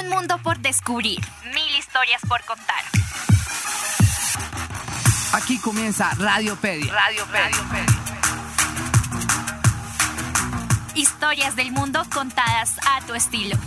Un mundo por descubrir, 1000 historias por contar. Aquí comienza Radiopedia. Historias del mundo contadas a tu estilo.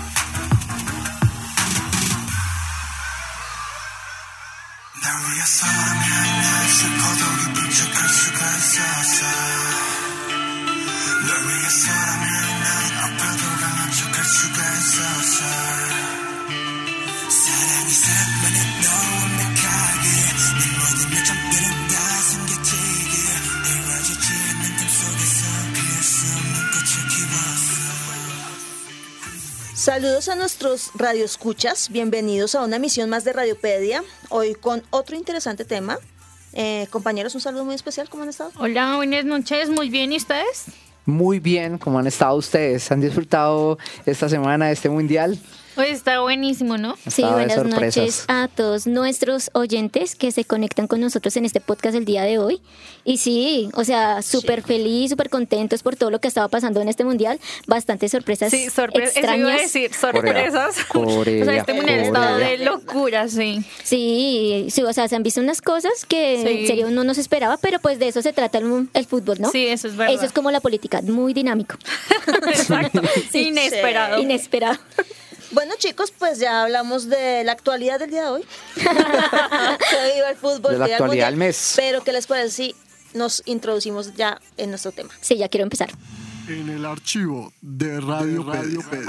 Saludos a nuestros radioescuchas, bienvenidos a una emisión más de Radiopedia, hoy con otro interesante tema. Compañeros, un saludo muy especial, ¿cómo han estado? Hola, buenas noches, muy bien, ¿y ustedes? Muy bien, ¿cómo han estado ustedes? ¿Han disfrutado esta semana de este mundial? Pues está buenísimo, ¿no? Sí, buenas noches a todos nuestros oyentes que se conectan con nosotros en este podcast el día de hoy. Y sí, o sea, súper feliz, súper contentos por todo lo que estaba pasando en este mundial. Bastantes sorpresas extrañas. Eso iba a decir, sorpresas. Corea, o sea, este mundial estaba de locura, sí. Sí, o sea, se han visto unas cosas que en serio no nos esperaba, pero pues de eso se trata el fútbol, ¿no? Sí, eso es verdad. Eso es como la política, muy dinámico. Exacto, Sí, inesperado. Inesperado. Bueno, chicos, pues ya hablamos de la actualidad del día de hoy. Que viva el fútbol, De la viva el actualidad mundial. del mes. Pero ¿qué les parece si nos introducimos ya en nuestro tema? Sí, ya quiero empezar. En el archivo de Radiopedia.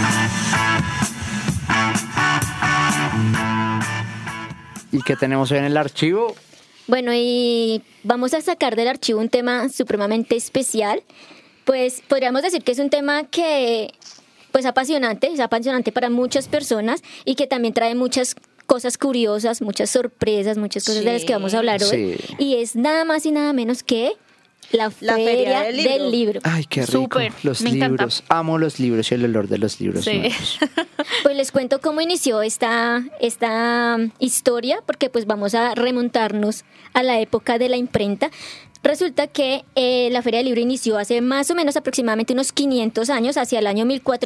¿Y qué tenemos hoy en el archivo? Bueno, y vamos a sacar del archivo un tema supremamente especial. Pues podríamos decir que es un tema que pues es apasionante para muchas personas y que también trae muchas cosas curiosas, muchas sorpresas, muchas cosas de las que vamos a hablar hoy. Sí. Y es nada más y nada menos que la Feria del Libro. Ay, qué rico. Súper, Los me encanta. libros. Amo los libros y el olor de los libros Sí. nuevos. Pues les cuento cómo inició esta historia, porque pues vamos a remontarnos a la época de la imprenta. Resulta que la Feria del Libro inició hace más o menos aproximadamente unos 500 años, hacia el año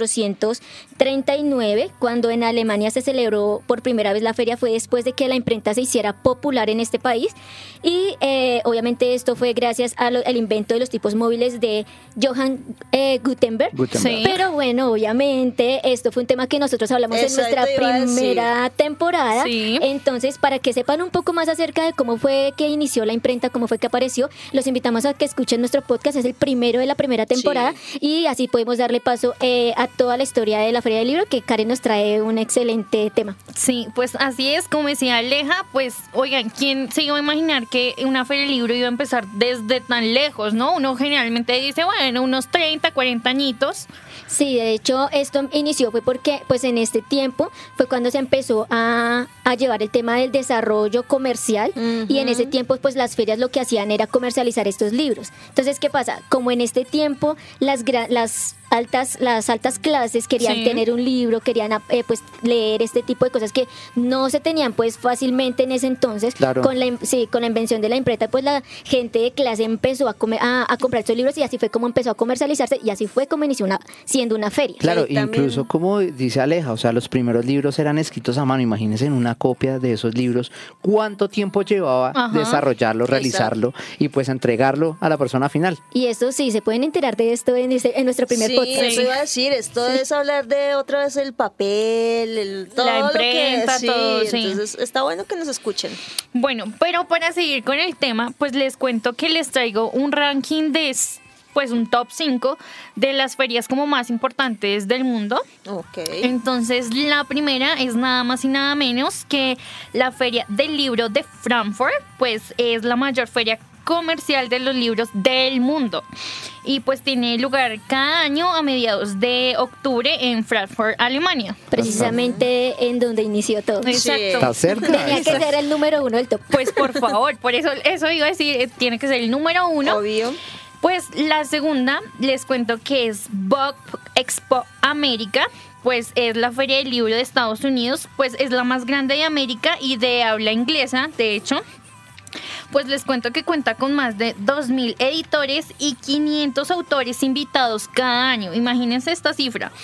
1439, cuando en Alemania se celebró por primera vez la feria. Fue después de que la imprenta se hiciera popular en este país y obviamente esto fue gracias al invento de los tipos móviles de Johann Gutenberg. Sí. Pero bueno, obviamente esto fue un tema que nosotros hablamos en Exacto, nuestra iba a decir. primera temporada. Sí. Entonces, para que sepan un poco más acerca de cómo fue que inició la imprenta, cómo fue que apareció, los invitamos a que escuchen nuestro podcast. Es el primero de la primera temporada y así podemos darle paso a toda la historia de la Feria del Libro, que Karen nos trae un excelente tema. Sí, pues así es, como decía Aleja, pues oigan, ¿quién se iba a imaginar que una Feria del Libro iba a empezar desde tan lejos, no? Uno generalmente dice, bueno, unos 30, 40 añitos. Sí, de hecho esto inició fue porque pues en este tiempo fue cuando se empezó a llevar el tema del desarrollo comercial y en ese tiempo pues las ferias lo que hacían era comercializar estos libros. Entonces, ¿qué pasa? Como en este tiempo las altas clases querían tener un libro, querían pues leer este tipo de cosas que no se tenían pues fácilmente en ese entonces. Claro. Con la invención de la imprenta pues la gente de clase empezó a comprar estos libros y así fue como empezó a comercializarse y así fue como inició siendo una feria. Claro, Sí, también. incluso como dice Aleja, o sea, los primeros libros eran escritos a mano. Imagínense en una copia de esos libros, cuánto tiempo llevaba desarrollarlo, realizarlo y pues entregarlo a la persona final. Y eso sí, se pueden enterar de esto en nuestro primer Sí, podcast. eso iba a decir, esto es hablar de otra vez el papel, todo La lo imprenta, que, todo, sí. Entonces está bueno que nos escuchen. Bueno, pero para seguir con el tema, pues les cuento que les traigo un ranking de pues un top 5 de las ferias como más importantes del mundo. Ok. Entonces la primera es nada más y nada menos que la Feria del Libro de Frankfurt, pues es la mayor feria comercial de los libros del mundo y pues tiene lugar cada año a mediados de octubre en Frankfurt, Alemania. Precisamente en donde inició todo. Exacto. Está cerca. Tenía que ser el número 1 del top. Pues por favor, por eso iba a decir, tiene que ser el número 1. Obvio. Pues la segunda, les cuento que es Book Expo América, pues es la Feria del Libro de Estados Unidos, pues es la más grande de América y de habla inglesa, de hecho. Pues les cuento que cuenta con más de 2.000 editores y 500 autores invitados cada año. Imagínense esta cifra.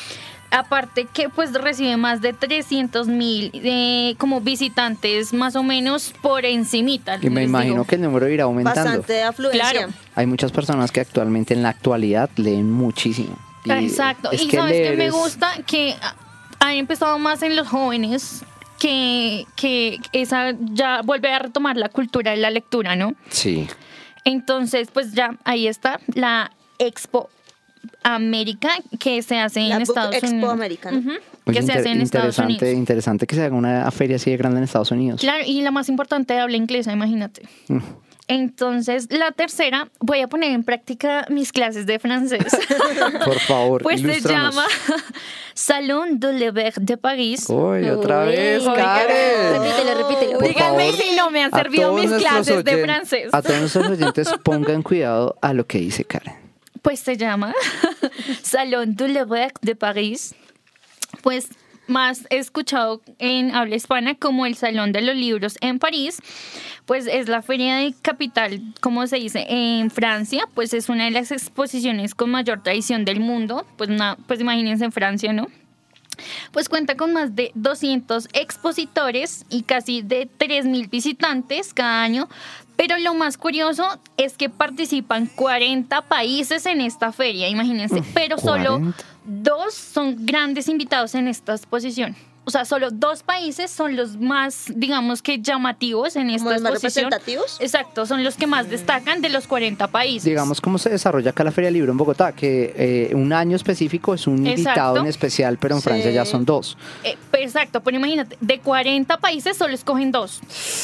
Aparte que pues recibe más de 300.000 como visitantes más o menos por encimita. Y me imagino que el número irá aumentando. Bastante afluencia. Claro. Hay muchas personas que actualmente en la actualidad leen muchísimo. Y Exacto. es Y que sabes que leer me es- gusta que ha empezado más en los jóvenes que esa ya vuelve a retomar la cultura de la lectura, ¿no? Sí. Entonces, pues ya ahí está la Expo América que se hace La en Book Estados Expo Unidos. Americana. Ujú, Oye, que se hace en Estados Unidos. interesante que se haga una feria así de grande en Estados Unidos. Claro, y la más importante, habla inglesa, imagínate. Mm. Entonces, la tercera, voy a poner en práctica mis clases de francés. Por favor, Pues se ilústranos. llama Salon de l'Hiver de París. Uy, otra Uy. vez, Oiga, Karen. repítelo. Por Díganme favor, si no me han a servido todos mis nuestros clases de oyen- francés. A todos nuestros oyentes, pongan cuidado a lo que dice Karen. Pues se llama Salon de l'Hiver de París. Pues más escuchado en habla hispana como el Salón de los Libros en París, pues es la feria de capital, como se dice, en Francia, pues es una de las exposiciones con mayor tradición del mundo, pues imagínense en Francia, ¿no? Pues cuenta con más de 200 expositores y casi de 3.000 visitantes cada año, pero lo más curioso es que participan 40 países en esta feria, imagínense, pero solo 40. 2 son grandes invitados en esta exposición. O sea, solo 2 países son los más, digamos que llamativos en esta ¿Como los más exposición. representativos? Exacto, son los que más destacan de los 40 países. Digamos cómo se desarrolla acá la Feria del Libro en Bogotá, que un año específico es un invitado Exacto. en especial, pero en Sí. Francia ya son 2. Exacto, pero imagínate, de 40 países solo escogen 2.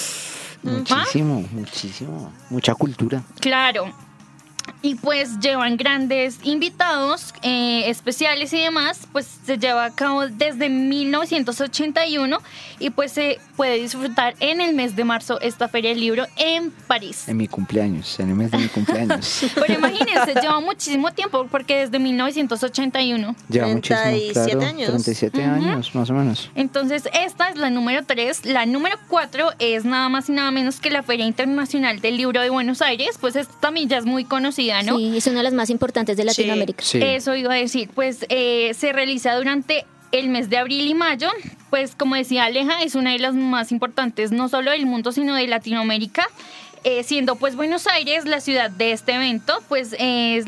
Muchísimo. Mucha cultura. Claro. Y pues llevan grandes invitados especiales y demás, pues se lleva a cabo desde 1981 y pues se puede disfrutar en el mes de marzo esta Feria del Libro en París. En mi cumpleaños, en el mes de mi cumpleaños. Pero imagínense, lleva muchísimo tiempo porque desde 1981. Lleva 37 muchísimo, claro, años. 37 años, más o menos. Entonces esta es la número 3. La número 4 es nada más y nada menos que la Feria Internacional del Libro de Buenos Aires, pues esta también ya es muy conocida, ¿no? Sí, es una de las más importantes de Latinoamérica. Sí. Eso iba a decir, pues se realiza durante el mes de abril y mayo, pues como decía Aleja, es una de las más importantes no solo del mundo, sino de Latinoamérica, siendo pues Buenos Aires la ciudad de este evento, pues es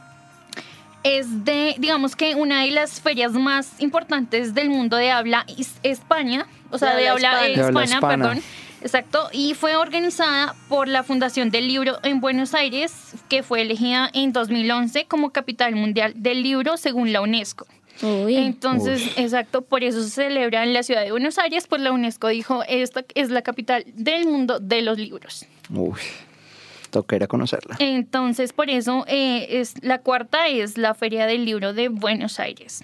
de, digamos que una de las ferias más importantes del mundo de habla España, o sea, de habla De habla hispana, hispana. perdón. Exacto, y fue organizada por la Fundación del Libro en Buenos Aires, que fue elegida en 2011 como capital mundial del libro según la UNESCO. Uy. Entonces, exacto, por eso se celebra en la ciudad de Buenos Aires, pues la UNESCO dijo, esta es la capital del mundo de los libros. Uy, toca ir a conocerla. Entonces, por eso la cuarta es la Feria del Libro de Buenos Aires.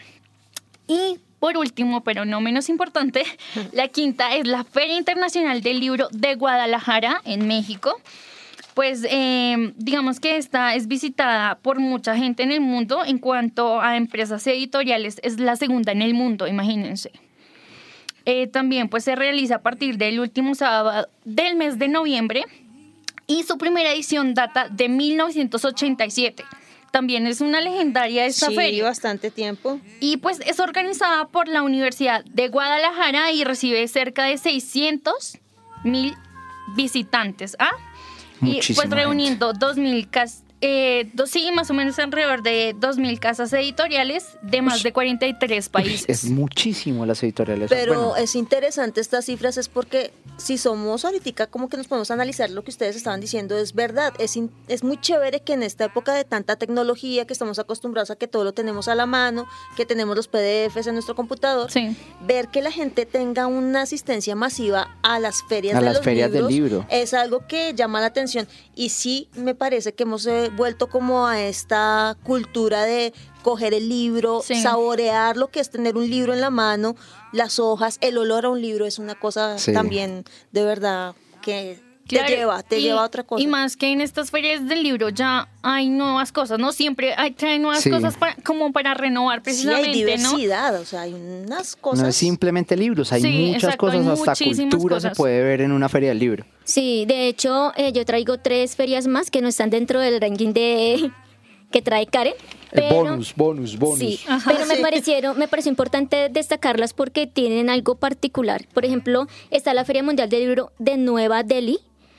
Y por último, pero no menos importante, la quinta es la Feria Internacional del Libro de Guadalajara, en México. Pues digamos que esta es visitada por mucha gente en el mundo. En cuanto a empresas editoriales, es la segunda en el mundo, imagínense. También pues se realiza a partir del último sábado del mes de noviembre y su primera edición data de 1987. También es una legendaria esta Sí, feria. bastante tiempo. Y pues es organizada por la Universidad de Guadalajara y recibe cerca de 600,000 visitantes. Y Muchísima pues reuniendo 2.000 casas, sí, más o menos alrededor de 2.000 casas editoriales de más de 43 países. Es muchísimo las editoriales. Pero Bueno, es interesante estas cifras, es porque si somos ahorita como que nos podemos analizar lo que ustedes estaban diciendo, es verdad, es muy chévere que en esta época de tanta tecnología, que estamos acostumbrados a que todo lo tenemos a la mano, que tenemos los PDFs en nuestro computador, Sí. ver que la gente tenga una asistencia masiva a las ferias, A de las los ferias del libros, libro. es algo que llama la atención y sí me parece que hemos vuelto como a esta cultura de coger el libro, Sí. saborear lo que es tener un libro en la mano, las hojas, el olor a un libro es una cosa Sí. también de verdad que Claro, te lleva a otra cosa. Y más que en estas ferias del libro ya hay nuevas cosas, ¿no? Siempre traen nuevas Sí. cosas como para renovar Sí, precisamente, hay diversidad, o sea, hay unas cosas. no es simplemente libros, hay Sí, muchas exacto, hay cosas, hasta muchísimas cultura cosas. se puede ver en una feria del libro. Sí, de hecho, yo traigo 3 ferias más que no están dentro del ranking que trae Karen. Bonus. Sí, Ajá, pero me pareció importante destacarlas porque tienen algo particular. Por ejemplo, está la Feria Mundial del Libro de Nueva Delhi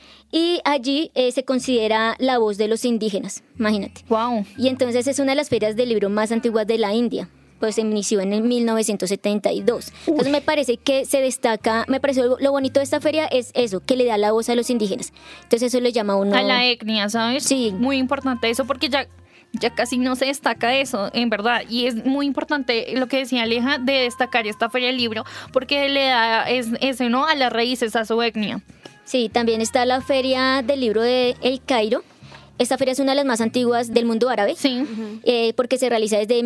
y allí se considera la voz de los indígenas, imagínate. Wow. Y entonces es una de las ferias del libro más antiguas de la India. Pues se inició en el 1972. Entonces me parece que se destaca, me pareció lo bonito de esta feria es eso, que le da la voz a los indígenas. Entonces eso le llama a uno... A la etnia, ¿sabes? Sí. Muy importante eso porque ya casi no se destaca eso, en verdad. Y es muy importante lo que decía Aleja de destacar esta feria del libro porque le da ese, ¿no? A las raíces, a su etnia. Sí, también está la feria del libro de El Cairo. Esta feria es una de las más antiguas del mundo árabe, Sí. Porque se realiza desde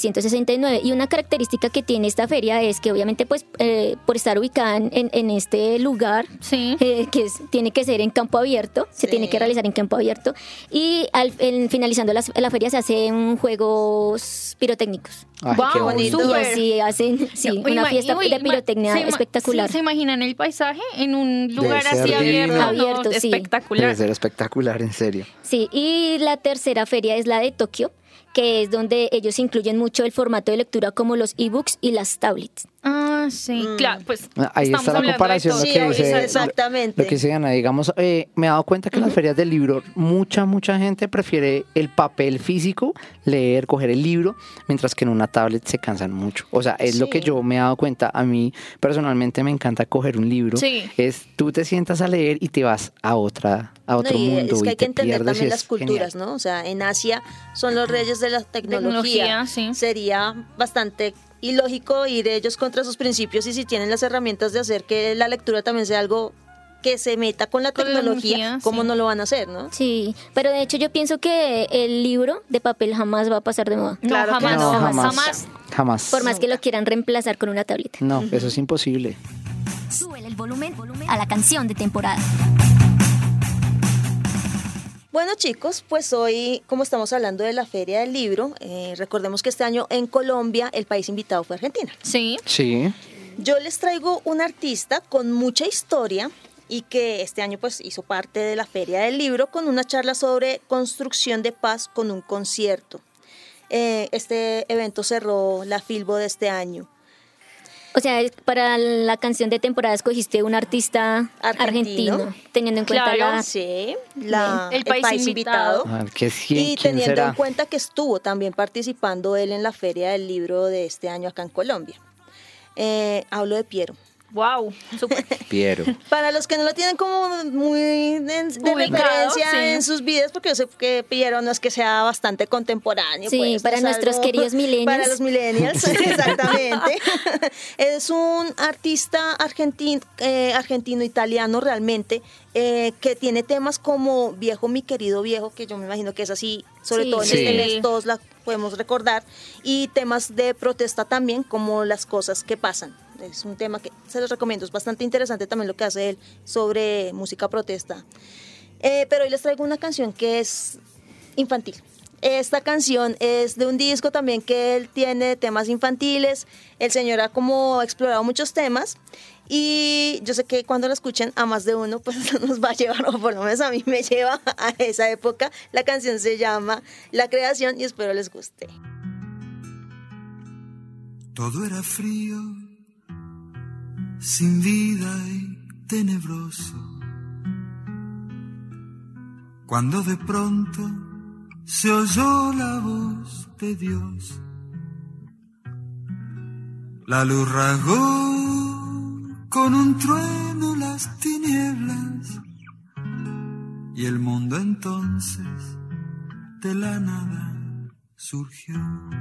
1969 y una característica que tiene esta feria es que obviamente pues por estar ubicada en este lugar, Sí. Tiene que ser en campo abierto, se Sí. tiene que realizar en campo abierto y finalizando la feria se hacen juegos pirotécnicos. Ay, Wow, qué bonito. Y súper. así hacen una fiesta de pirotecnia espectacular. Sí, ¿se imaginan el paisaje en un lugar ser así abierto? divino. Abierto, sí. Espectacular. Debe ser espectacular, en serio. Sí, y la tercera feria es la de Tokio, que es donde ellos incluyen mucho el formato de lectura como los ebooks y las tablets. Ah, sí, claro, pues Ahí estamos está la hablando de comparación, todo. lo que Sí, dice, exactamente. lo que dice Ana. Digamos, me he dado cuenta que en las ferias del libro mucha gente prefiere el papel físico, leer, coger el libro, mientras que en una tablet se cansan mucho. O sea, es lo que yo me he dado cuenta. A mí personalmente me encanta coger un libro. Sí. Tú te sientas a leer y te vas a otro No, y mundo. es que hay y que te entender pierdes y también es las culturas, genial. ¿no? O sea, en Asia son los reyes de la tecnología. Sí. Sería bastante ilógico ir ellos contra sus principios y si tienen las herramientas de hacer que la lectura también sea algo que se meta con la Con la tecnología, tecnología, ¿cómo sí. no lo van a hacer, no? Sí, pero de hecho yo pienso que el libro de papel jamás va a pasar de moda. No, Claro que jamás, No, jamás. jamás. Por más que lo quieran reemplazar con una tableta. No, eso es imposible. Súbele el volumen a la canción de temporada. Bueno chicos, pues hoy como estamos hablando de la Feria del Libro, recordemos que este año en Colombia el país invitado fue Argentina. Sí. Sí. Yo les traigo un artista con mucha historia y que este año pues hizo parte de la Feria del Libro con una charla sobre construcción de paz con un concierto. Este evento cerró la Filbo de este año. O sea, para la canción de temporada escogiste un artista argentino, teniendo en cuenta Claro. la... Sí, El país invitado. A ver, ¿quién Y teniendo será? en cuenta que estuvo también participando él en la Feria del Libro de este año acá en Colombia. Hablo de Piero. Wow, súper. Piero. Para los que no lo tienen como muy de Ubicado, referencia sí. en sus vidas, porque yo sé que Piero no es que sea bastante contemporáneo. Sí, pues, para es nuestros queridos millennials. Para los millennials, exactamente. Es un artista argentino-italiano realmente, que tiene temas como Viejo, mi querido viejo, que yo me imagino que es así, sobre Sí. todo en Sí. este mes todos la podemos recordar, y temas de protesta también, como Las cosas que pasan. Es un tema que se los recomiendo, es bastante interesante también lo que hace él sobre música protesta. Pero hoy les traigo una canción que es infantil. Esta canción es de un disco también que él tiene temas infantiles. El señor ha como explorado muchos temas y yo sé que cuando lo escuchen a más de uno pues nos va a llevar, o por lo menos a mí me lleva a esa época. La canción se llama La Creación y espero les guste. Todo era frío, sin vida y tenebroso, cuando de pronto se oyó la voz de Dios. La luz rasgó con un trueno las tinieblas y el mundo entonces de la nada surgió.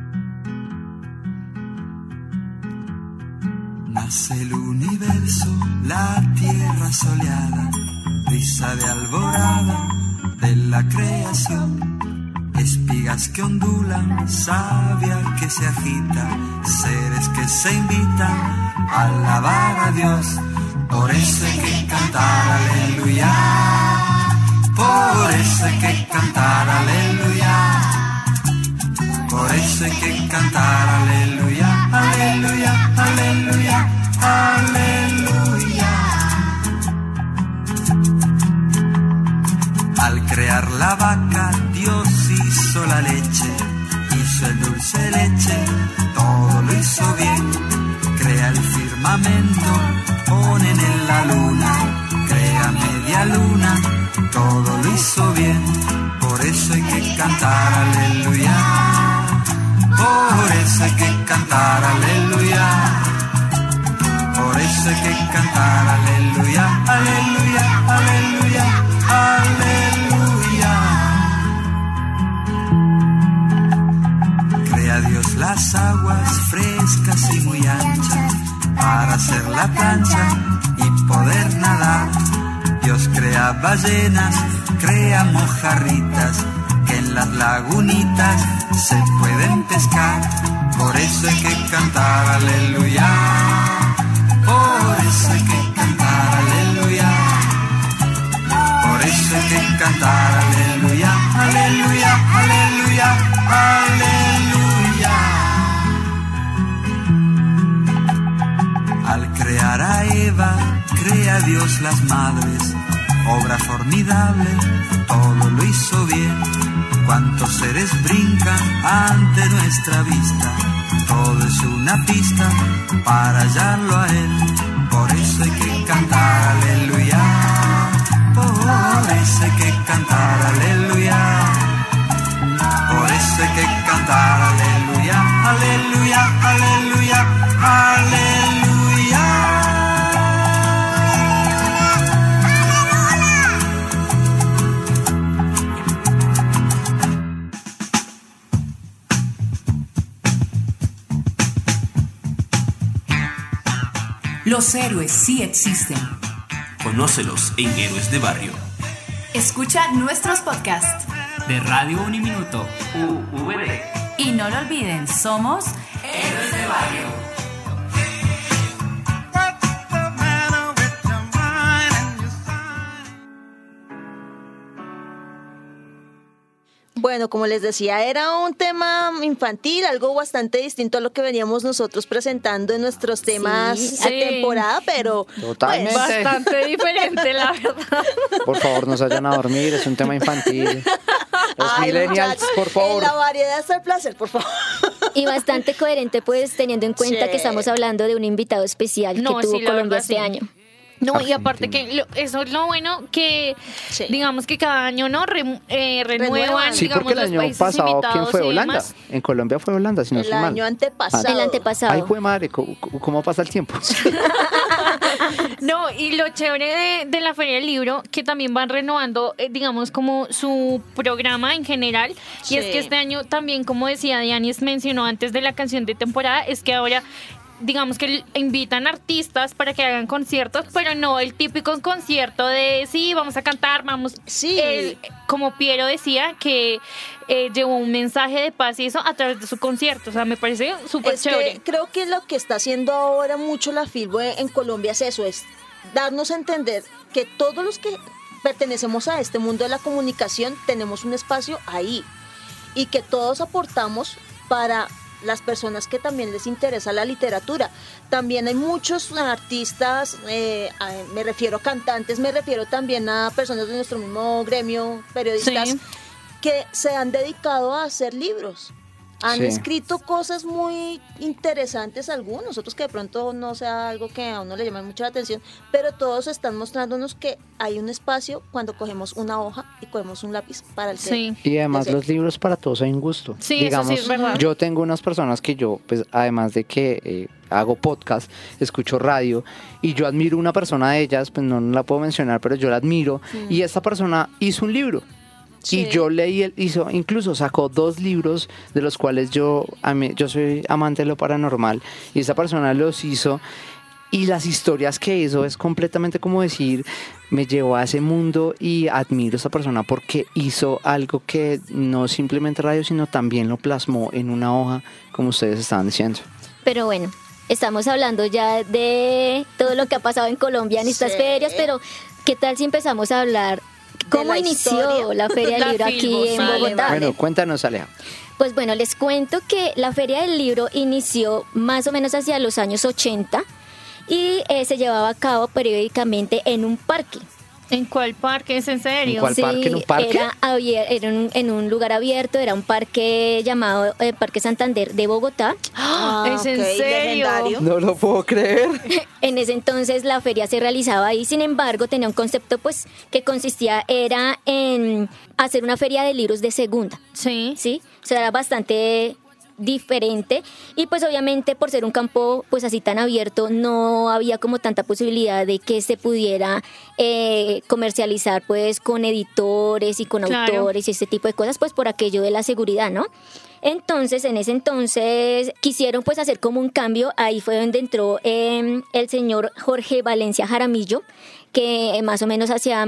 Nace el universo, la tierra soleada, brisa de alborada de la creación, espigas que ondulan, savia que se agita, seres que se invitan a alabar a Dios. Por eso hay que cantar aleluya, por eso hay que cantar aleluya, por eso hay que cantar aleluya, aleluya, aleluya, aleluya. Al crear la vaca, Dios hizo la leche, hizo firmamento ponen en la luna, crea media luna, todo lo hizo bien, por eso hay que cantar aleluya, por eso hay que cantar aleluya, por eso hay que cantar aleluya, aleluya, aleluya, aleluya. Crea Dios las aguas frescas y muy anchas para hacer la plancha y poder nadar. Dios crea ballenas, crea mojarritas, que en las lagunitas se pueden pescar. Por eso hay que cantar aleluya, por eso hay que cantar aleluya, por eso hay que cantar aleluya, aleluya, aleluya, aleluya. Al crear a Eva, crea Dios las madres, obra formidable, todo lo hizo bien. Cuántos seres brincan ante nuestra vista, todo es una pista para hallarlo a Él. Por eso hay que cantar aleluya, por eso hay que cantar aleluya, por eso hay que cantar aleluya, aleluya, aleluya, aleluya. Los héroes sí existen. Conócelos en Héroes de Barrio. Escucha nuestros podcasts De Radio Uniminuto. UVD. y no lo olviden, somos Héroes de Barrio. Bueno, como les decía, era un tema infantil, algo bastante distinto a lo que veníamos nosotros presentando en nuestros temas Sí. de temporada, pero Totalmente. pues, Bastante diferente, la verdad. Por favor, no se vayan a dormir, es un tema infantil. Los ay, millennials, muchachos, por favor. en la variedad está el placer, por favor. Y bastante coherente, pues, teniendo en cuenta Sí. que estamos hablando de un invitado especial No, que tuvo sí, la Colombia verdad, este sí. año. No, y Argentina. aparte que eso es lo bueno que, Sí. digamos que cada año, ¿no? Renuevan, Sí, digamos, porque el los año países pasado, ¿quién invitados fue? y Holanda. demás. En Colombia fue Holanda, si no El estoy mal. año antepasado. El antepasado. Ay, fue madre, ¿cómo pasa el tiempo? No, y lo chévere de la Feria del Libro, que también van renovando, digamos, como su programa en general. Sí. Y es que este año también, como decía Dianis, mencionó antes de la canción de temporada, es que ahora, digamos que invitan artistas para que hagan conciertos, pero no el típico concierto de sí, vamos a cantar, vamos. Sí. Como Piero decía, que llevó un mensaje de paz y eso a través de su concierto. O sea, me parece súper Es chévere. que creo que lo que está haciendo ahora mucho la Filbo en Colombia es eso, es darnos a entender que todos los que pertenecemos a este mundo de la comunicación tenemos un espacio ahí y que todos aportamos para las personas que también les interesa la literatura. También hay muchos artistas, me refiero a cantantes, me refiero también a personas de nuestro mismo gremio, periodistas, Sí. que se han dedicado a hacer libros. Han Sí. escrito cosas muy interesantes algunos, otros que de pronto no sea algo que a uno le llame mucho la atención, pero todos están mostrándonos que hay un espacio cuando cogemos una hoja y cogemos un lápiz para el Sí. Y además Desde- los libros para todos hay un gusto. Sí, eso Digamos, sí es verdad. yo tengo unas personas que yo, pues además de que hago podcast, escucho radio y yo admiro una persona de ellas, pues no la puedo mencionar, pero yo la admiro y esta persona hizo un libro. Sí. Y yo leí, incluso sacó 2 libros de los cuales yo soy amante de lo paranormal y esa persona los hizo y las historias que hizo es completamente como decir, me llevó a ese mundo y admiro a esa persona porque hizo algo que no simplemente radio, sino también lo plasmó en una hoja, como ustedes estaban diciendo. Pero bueno, estamos hablando ya de todo lo que ha pasado en Colombia en estas Sí. ferias, pero ¿qué tal si empezamos a hablar cómo la inició historia. la Feria del La Libro aquí Filbo, en vale, Bogotá? Bueno, cuéntanos, Aleja. Pues bueno, les cuento que la Feria del Libro inició más o menos hacia los años 80 y se llevaba a cabo periódicamente en un parque. ¿En cuál parque? ¿Es en serio? ¿En cuál parque? ¿En un parque? Era en un lugar abierto, era un parque llamado Parque Santander de Bogotá. ¿Es en serio? Legendario. No lo puedo creer. En ese entonces la feria se realizaba ahí, sin embargo tenía un concepto pues que consistía era en hacer una feria de libros de segunda. Sí. Sí, o sea, era bastante diferente y pues obviamente por ser un campo pues así tan abierto no había como tanta posibilidad de que se pudiera comercializar pues con editores y con Claro. autores y este tipo de cosas pues por aquello de la seguridad, ¿no? Entonces, en ese entonces quisieron pues hacer como un cambio, ahí fue donde entró el señor Jorge Valencia Jaramillo, que más o menos hacia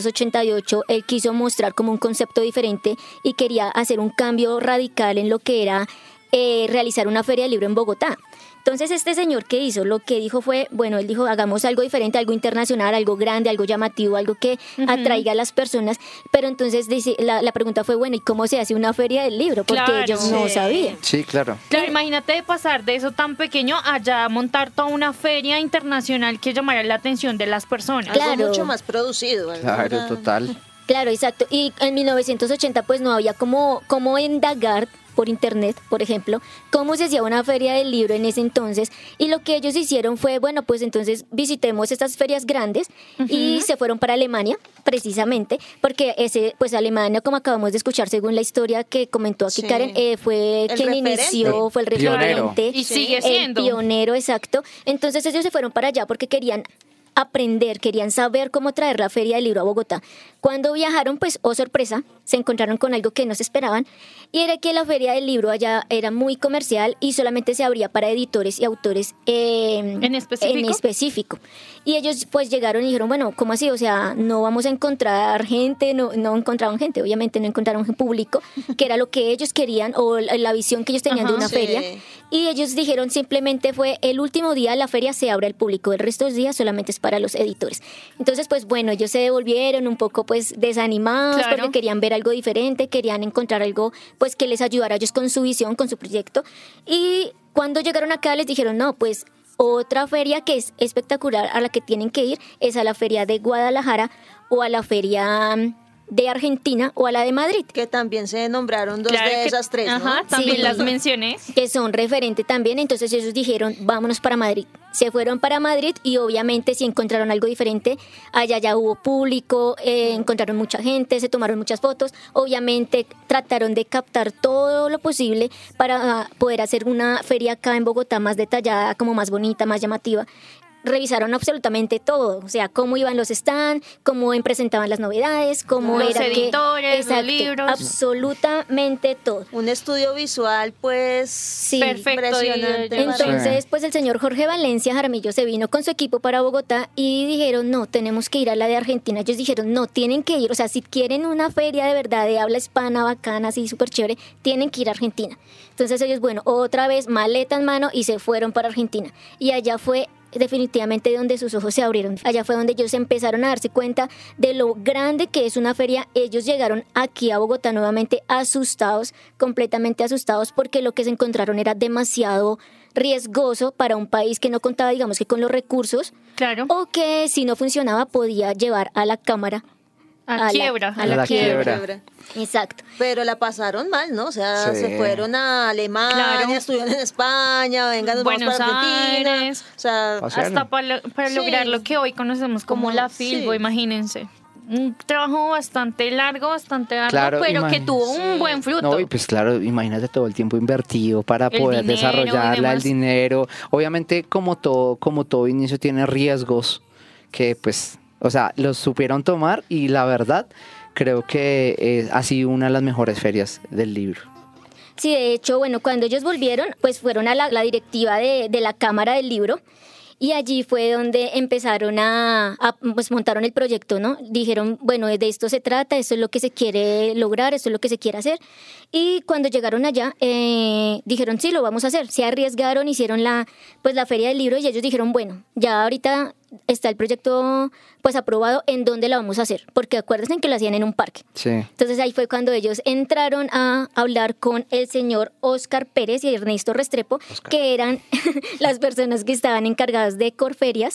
1988 él quiso mostrar como un concepto diferente y quería hacer un cambio radical en lo que era realizar una feria de libro en Bogotá. Entonces este señor que hizo, lo que dijo fue, bueno, él dijo hagamos algo diferente, algo internacional, algo grande, algo llamativo, algo que atraiga a las personas, pero entonces la pregunta fue, bueno, ¿y cómo se hace una feria del libro? Porque Claro. ellos no sabían. Sí, claro. Claro, imagínate de pasar de eso tan pequeño allá a montar toda una feria internacional que llamara la atención de las personas. Claro. Algo mucho más producido. Claro, total. Claro, exacto. Y en 1980 pues no había como indagar por internet, por ejemplo, cómo se hacía una feria del libro en ese entonces, y lo que ellos hicieron fue, bueno, pues entonces visitemos estas ferias grandes y se fueron para Alemania, precisamente, porque pues Alemania, como acabamos de escuchar según la historia que comentó aquí Sí. Karen, fue El quien referente. inició, fue el Pionero. referente. Y sigue siendo. El pionero, exacto. Entonces ellos se fueron para allá porque querían aprender, querían saber cómo traer la feria del libro a Bogotá. Cuando viajaron, pues, oh sorpresa, se encontraron con algo que no se esperaban, y era que la feria del libro allá era muy comercial y solamente se abría para editores y autores ¿En específico? Y ellos pues llegaron y dijeron, bueno, ¿cómo así? O sea, no vamos a encontrar gente, no encontraron gente, obviamente no encontraron público, que era lo que ellos querían o la visión que ellos tenían de Ajá. una Sí. feria. Y ellos dijeron simplemente fue el último día la feria se abre al público, el resto de los días solamente es para los editores. Entonces pues bueno, ellos se devolvieron un poco pues desanimados Claro. porque querían ver algo diferente, querían encontrar algo pues que les ayudara a ellos con su visión, con su proyecto. Y cuando llegaron acá les dijeron, no, pues otra feria que es espectacular a la que tienen que ir es a la feria de Guadalajara o a la feria de Argentina o a la de Madrid, Que también se nombraron dos Claro de que- esas tres, ¿no? Ajá, también Sí. las mencioné. que son referente también. Entonces ellos dijeron, vámonos para Madrid. Se fueron para Madrid y obviamente si encontraron algo diferente, allá ya hubo público, encontraron mucha gente, se tomaron muchas fotos. Obviamente trataron de captar todo lo posible para poder hacer una feria acá en Bogotá más detallada, como más bonita, más llamativa. Revisaron absolutamente todo, o sea, cómo iban los stands, cómo presentaban las novedades, cómo Los era editores, los libros. absolutamente todo. Un estudio visual, pues, Sí, perfecto. impresionante. Entonces, pues el señor Jorge Valencia Jaramillo se vino con su equipo para Bogotá y dijeron, no, tenemos que ir a la de Argentina. Ellos dijeron, no, tienen que ir, o sea, si quieren una feria de verdad de habla hispana, bacana, así súper chévere, tienen que ir a Argentina. Entonces ellos, bueno, otra vez maleta en mano y se fueron para Argentina. Y allá fue definitivamente donde sus ojos se abrieron. Allá fue donde ellos empezaron a darse cuenta de lo grande que es una feria. Ellos llegaron aquí a Bogotá nuevamente asustados, completamente asustados, porque lo que se encontraron era demasiado riesgoso para un país que no contaba, digamos que con los recursos, Claro. o que si no funcionaba podía llevar a la cámara A quiebra. a la la quiebra. quiebra. Exacto. Pero la pasaron mal, ¿no? O sea, Sí. se fueron a Alemania, Claro. estuvieron en España, vengan, nos vamos Buenos para Argentina. Aires. O sea, Pasaron. Hasta para Sí. lograr lo que hoy conocemos como Como- la Filbo, sí. imagínense. Un trabajo bastante largo, bastante arduo, Claro, pero que imagínense. tuvo un buen fruto. No, y pues claro, imagínate todo el tiempo invertido para El poder dinero y desarrollarla, el demás. dinero. Obviamente, como todo inicio tiene riesgos que pues, o sea, los supieron tomar y la verdad creo que ha sido una de las mejores ferias del libro. Sí, de hecho, bueno, cuando ellos volvieron, pues fueron a la directiva de la Cámara del Libro. Y allí fue donde empezaron pues montaron el proyecto, ¿no? Dijeron, bueno, de esto se trata, esto es lo que se quiere lograr, esto es lo que se quiere hacer. Y cuando llegaron allá, dijeron, sí, lo vamos a hacer. Se arriesgaron, hicieron la feria del libro y ellos dijeron, bueno, ya ahorita está el proyecto pues aprobado, ¿en dónde la vamos a hacer? Porque acuérdense que lo hacían en un parque. Sí. Entonces ahí fue cuando ellos entraron a hablar con el señor Óscar Pérez y Ernesto Restrepo, que eran las personas que estaban encargadas de Corferias.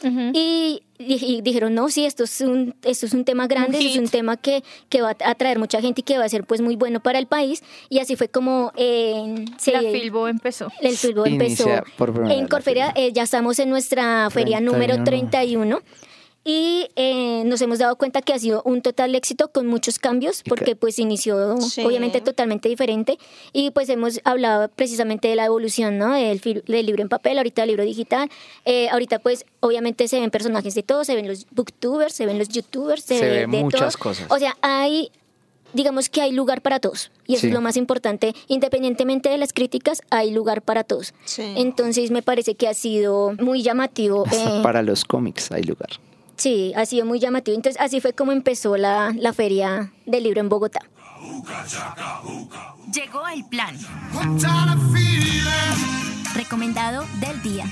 y dijeron, no, sí, esto es un tema grande, esto es un tema que va a atraer mucha gente y que va a ser pues muy bueno para el país. Y así fue como la Filbo empezó. El Filbo empezó. En Corferia ya estamos en nuestra feria número 31. Y nos hemos dado cuenta que ha sido un total éxito con muchos cambios porque pues inició obviamente totalmente diferente y pues hemos hablado precisamente de la evolución, ¿no? del libro en papel, ahorita el libro digital, ahorita pues obviamente se ven personajes de todo, se ven los booktubers, se ven los youtubers, se ven de muchas todo. cosas. O sea, digamos que hay lugar para todos y eso es lo más importante, independientemente de las críticas hay lugar para todos. Entonces me parece que ha sido muy llamativo. Hasta para los cómics hay lugar. Sí, ha sido muy llamativo. Entonces, así fue como empezó la feria del libro en Bogotá. Llegó el plan. Recomendado del día.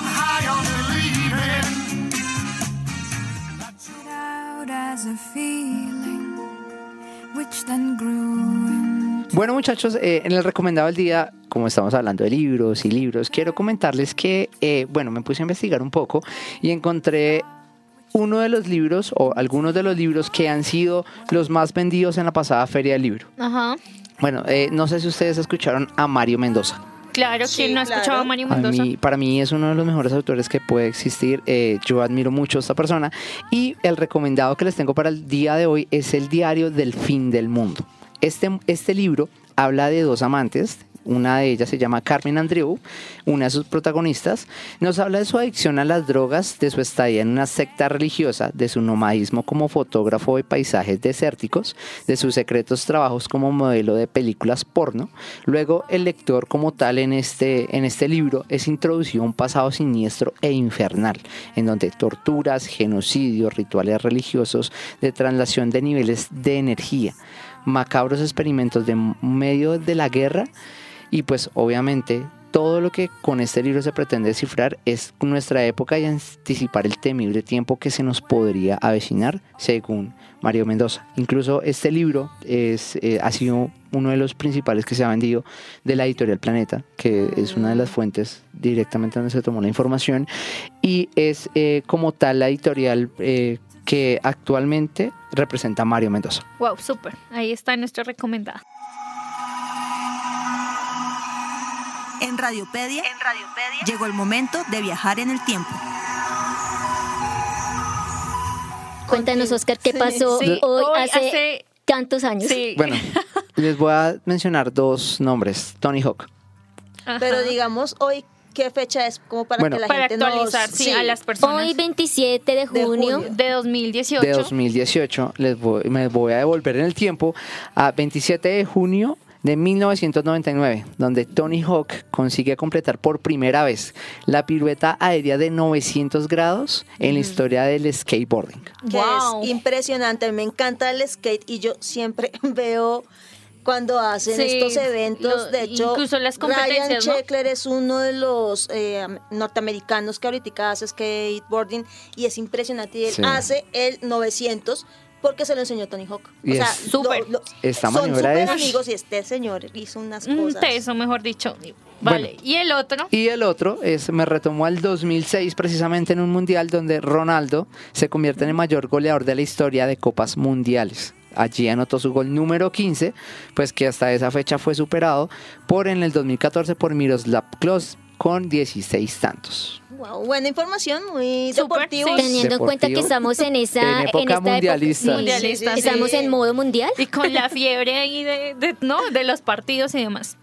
Bueno, muchachos, en el recomendado del día, como estamos hablando de libros y libros, quiero comentarles que, me puse a investigar un poco y encontré uno de los libros o algunos de los libros que han sido los más vendidos en la pasada Feria del Libro. Ajá. Bueno, no sé si ustedes escucharon a Mario Mendoza. Claro, ¿quién no ha escuchado a Mario Mendoza? Para mí es uno de los mejores autores que puede existir. Yo admiro mucho a esta persona. Y el recomendado que les tengo para el día de hoy es El diario del fin del mundo. Este libro habla de dos amantes. Una de ellas se llama Carmen Andreu, una de sus protagonistas. Nos habla de su adicción a las drogas, de su estadía en una secta religiosa, de su nomadismo como fotógrafo de paisajes desérticos, de sus secretos trabajos como modelo de películas porno. Luego, el lector como tal en este libro es introducido a un pasado siniestro e infernal, en donde torturas, genocidios, rituales religiosos, de traslación de niveles de energía, macabros experimentos de medio de la guerra. Y pues obviamente todo lo que con este libro se pretende descifrar es nuestra época y anticipar el temible tiempo que se nos podría avecinar, según Mario Mendoza. Incluso este libro ha sido uno de los principales que se ha vendido de la editorial Planeta, que es una de las fuentes directamente donde se tomó la información, y es como tal la editorial que actualmente representa a Mario Mendoza. Wow, súper. Ahí está nuestra recomendada. En Radiopedia llegó el momento de viajar en el tiempo. Cuéntanos, Oscar, ¿qué pasó hoy hace tantos años? Sí. Bueno, les voy a mencionar dos nombres, Tony Hawk. Ajá. Pero digamos, hoy, ¿qué fecha es? Como para que la gente actualizar a las personas. Hoy, 27 de junio de 2018. De 2018, me voy a devolver en el tiempo a 27 de junio de 1999, donde Tony Hawk consigue completar por primera vez la pirueta aérea de 900 grados en la historia del skateboarding. Que es impresionante, me encanta el skate y yo siempre veo cuando hacen estos eventos, de hecho, incluso las competencias, Ryan Sheckler es uno de los norteamericanos que ahorita hace skateboarding y es impresionante, y él hace el 900 porque se lo enseñó Tony Hawk. Y o sea, esta son súper es amigos y este señor hizo unas cosas. Eso, mejor dicho. Vale, bueno, ¿y el otro? Y el otro me retomó al 2006, precisamente en un mundial donde Ronaldo se convierte en el mayor goleador de la historia de copas mundiales. Allí anotó su gol número 15, pues que hasta esa fecha fue superado en el 2014 por Miroslav Klose con 16 tantos. Wow, buena información, muy deportivo. Sí. Teniendo en cuenta que estamos en esta época mundialista. Estamos en modo mundial. Y con la fiebre ahí de los partidos y demás.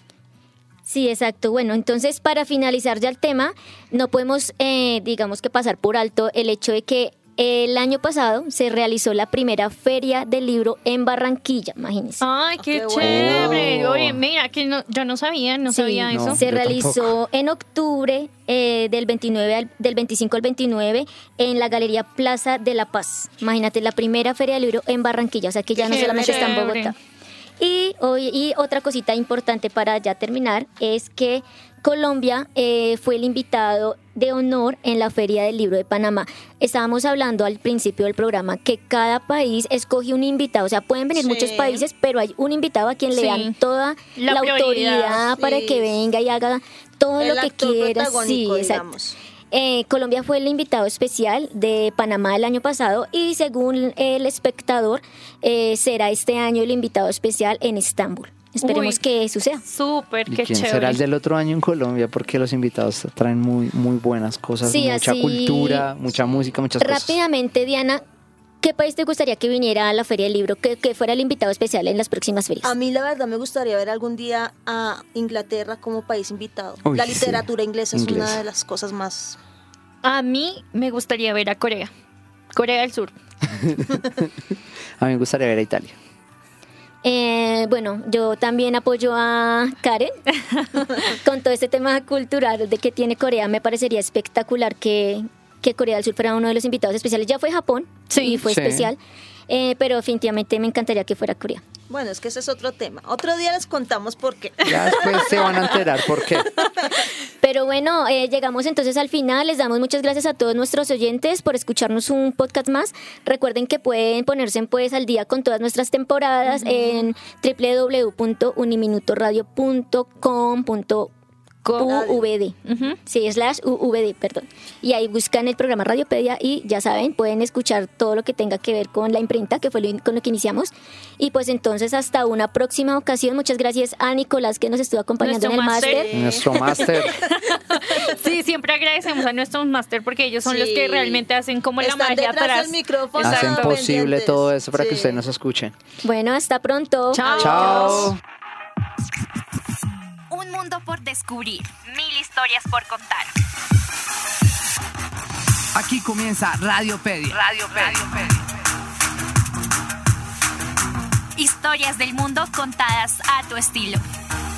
Sí, exacto. Bueno, entonces para finalizar ya el tema, no podemos, digamos que pasar por alto el hecho de que el año pasado se realizó la primera feria del libro en Barranquilla, imagínense. ¡Ay, qué chévere! Bueno. Oye, mira, que yo no sabía eso. Se realizó en octubre del 25 al 29 en la Galería Plaza de la Paz. Imagínate, la primera feria del libro en Barranquilla, o sea que ya no solamente está en Bogotá. Y otra cosita importante para ya terminar es que Colombia fue el invitado de honor en la Feria del Libro de Panamá. Estábamos hablando al principio del programa que cada país escoge un invitado, o sea, pueden venir muchos países, pero hay un invitado a quien le dan toda la autoridad para que venga y haga todo lo que quiera. Sí, exacto. Colombia fue el invitado especial de Panamá el año pasado y según El Espectador será este año el invitado especial en Estambul. Esperemos que suceda. Súper, ¿Y qué quién chévere. será el del otro año en Colombia? Porque los invitados traen muy buenas cosas, Sí, mucha así, cultura, mucha música, muchas cosas. Rápidamente, Diana, ¿qué país te gustaría que viniera a la Feria del Libro, que fuera el invitado especial en las próximas ferias? A mí la verdad me gustaría ver algún día a Inglaterra como país invitado. Uy, La sí. literatura inglesa es Inglés. una de las cosas más... A mí me gustaría ver a Corea del Sur. A mí me gustaría ver a Italia. Bueno, yo también apoyo a Karen con todo este tema cultural de que tiene Corea. Me parecería espectacular que Corea del Sur fuera uno de los invitados especiales. Ya fue Japón y fue Sí. especial, pero definitivamente me encantaría que fuera Corea. Bueno, es que ese es otro tema. Otro día les contamos por qué. Ya después se van a enterar por qué. Pero bueno, llegamos entonces al final. Les damos muchas gracias a todos nuestros oyentes por escucharnos un podcast más. Recuerden que pueden ponerse pues al día con todas nuestras temporadas en www.uniminutoradio.com.UVD. Sí, /UVD, perdón. Y ahí buscan el programa Radiopedia y ya saben, pueden escuchar todo lo que tenga que ver con la imprenta, que fue con lo que iniciamos. Y pues entonces hasta una próxima ocasión. Muchas gracias a Nicolás que nos estuvo acompañando en el máster. Nuestro máster. Sí, siempre agradecemos a nuestros máster porque ellos son Sí. los que realmente hacen como la Están magia detrás atrás. del micrófono. Hacen Exacto. posible Pendientes. todo eso para que Sí. ustedes nos escuchen. Bueno, hasta pronto. Chao. Chao. Un mundo por descubrir, 1000 historias por contar. Aquí comienza Radiopedia. Historias del mundo contadas a tu estilo.